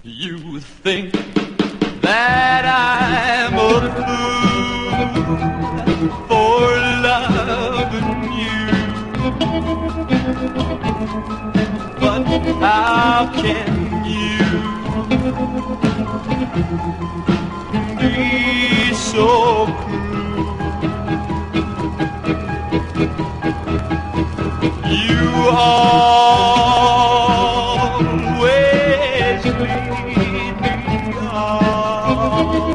You think that I'm a fool for loving you, but how can you be so cruel? You always lead me on,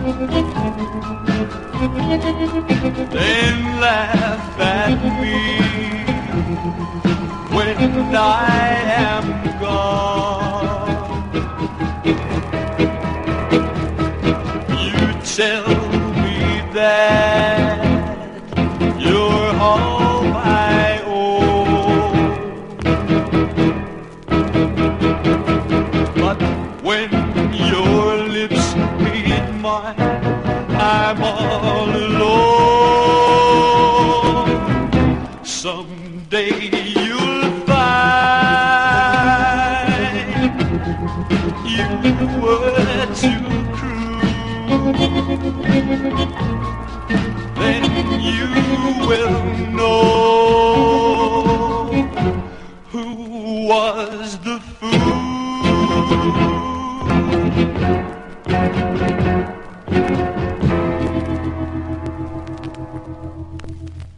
then laugh at me when I am gone. You tell me that you're all I own, but when your lips meet mine, I'm all alone. Someday you'll find you were too cruel, then you will know who was the fool.